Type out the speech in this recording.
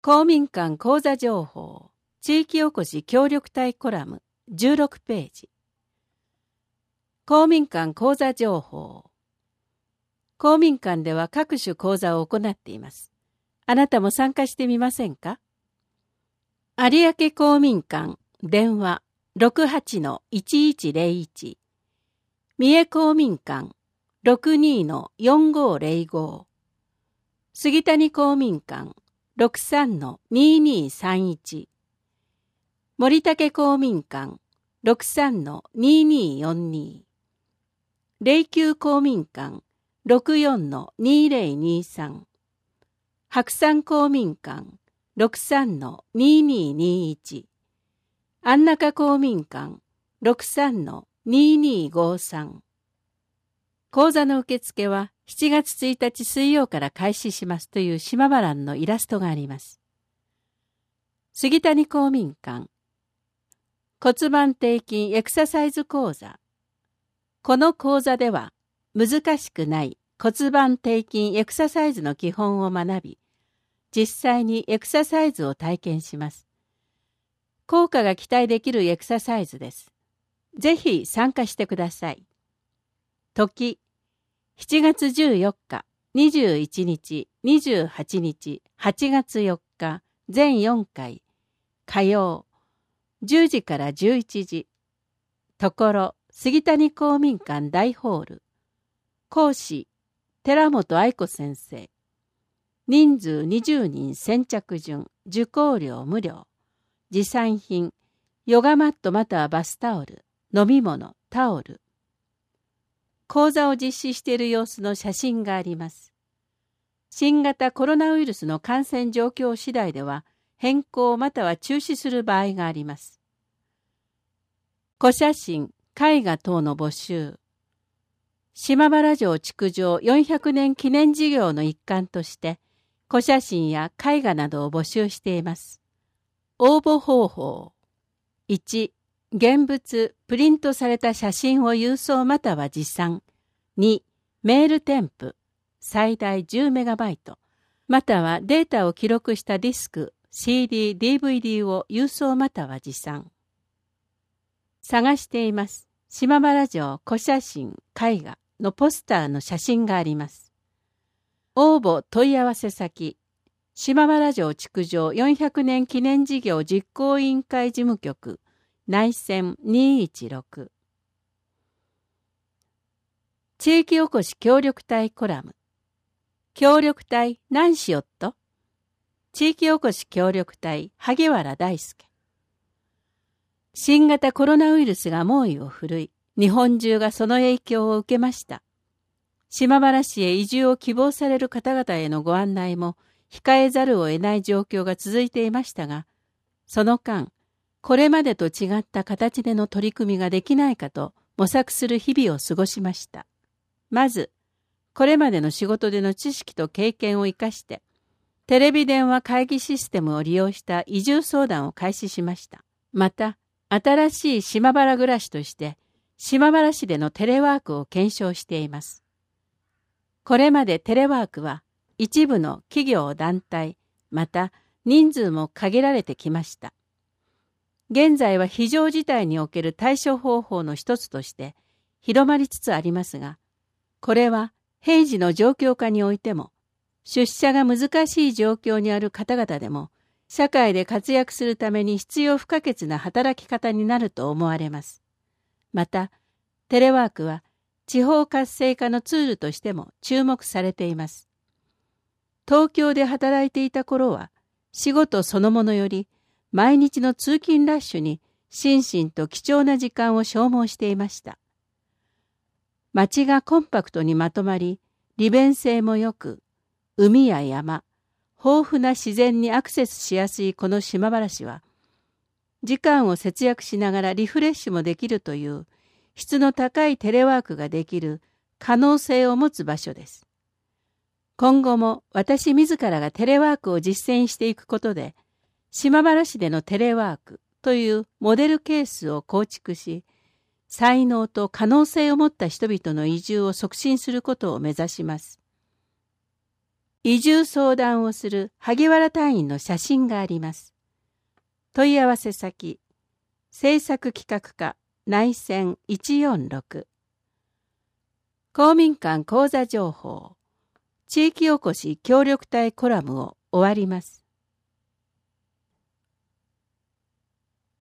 公民館講座情報地域おこし協力隊コラム16ページ。公民館講座情報。公民館では各種講座を行っています。あなたも参加してみませんか？有明公民館電話 68-1101 三重公民館 62-4505 杉谷公民館 63-2231 森武公民館 63-2242 霊丘公民館 64-2023 白山公民館 63-2221 安中公民館 63-2253 講座の受付は7月1日水曜から開始しますという島原欄のイラストがあります。杉谷公民館骨盤底筋エクササイズ講座。この講座では難しくない骨盤底筋エクササイズの基本を学び、実際にエクササイズを体験します。効果が期待できるエクササイズです。ぜひ参加してください。時7月14日、21日、28日、8月4日、全4回、火曜、10時から11時。ところ、杉谷公民館大ホール。講師、寺本愛子先生。人数20人先着順、受講料無料。持参品、ヨガマットまたはバスタオル、飲み物、タオル。講座を実施している様子の写真があります。新型コロナウイルスの感染状況次第では変更または中止する場合があります。古写真、絵画等の募集。島原城築城400年記念事業の一環として古写真や絵画などを募集しています。応募方法。1、現物、プリントされた写真を郵送または持参。2、メール添付、最大10メガバイト、またはデータを記録したディスク、CD、DVD を郵送または持参。探しています。島原城古写真、絵画のポスターの写真があります。応募問い合わせ先、島原城築城400年記念事業実行委員会事務局、内線216。地域おこし協力隊コラム。協力隊何しよっと？地域おこし協力隊萩原大輔。新型コロナウイルスが猛威を振るい、日本中がその影響を受けました。島原市へ移住を希望される方々へのご案内も控えざるを得ない状況が続いていましたが、その間、これまでと違った形での取り組みができないかと模索する日々を過ごしました。まず、これまでの仕事での知識と経験を生かして、テレビ電話会議システムを利用した移住相談を開始しました。また、新しい島原暮らしとして、島原市でのテレワークを検証しています。これまでテレワークは、一部の企業団体、また人数も限られてきました。現在は非常事態における対処方法の一つとして広まりつつありますが、これは平時の状況下においても、出社が難しい状況にある方々でも、社会で活躍するために必要不可欠な働き方になると思われます。また、テレワークは地方活性化のツールとしても注目されています。東京で働いていた頃は、仕事そのものより、毎日の通勤ラッシュに心身と貴重な時間を消耗していました。街がコンパクトにまとまり、利便性も良く、海や山、豊富な自然にアクセスしやすいこの島原市は、時間を節約しながらリフレッシュもできるという質の高いテレワークができる可能性を持つ場所です。今後も私自らがテレワークを実践していくことで、島原市でのテレワークというモデルケースを構築し、才能と可能性を持った人々の移住を促進することを目指します。 移住相談をする萩原隊員の写真があります。問い合わせ先、制作企画課内線146。公民館講座情報、地域おこし協力隊コラムを終わります。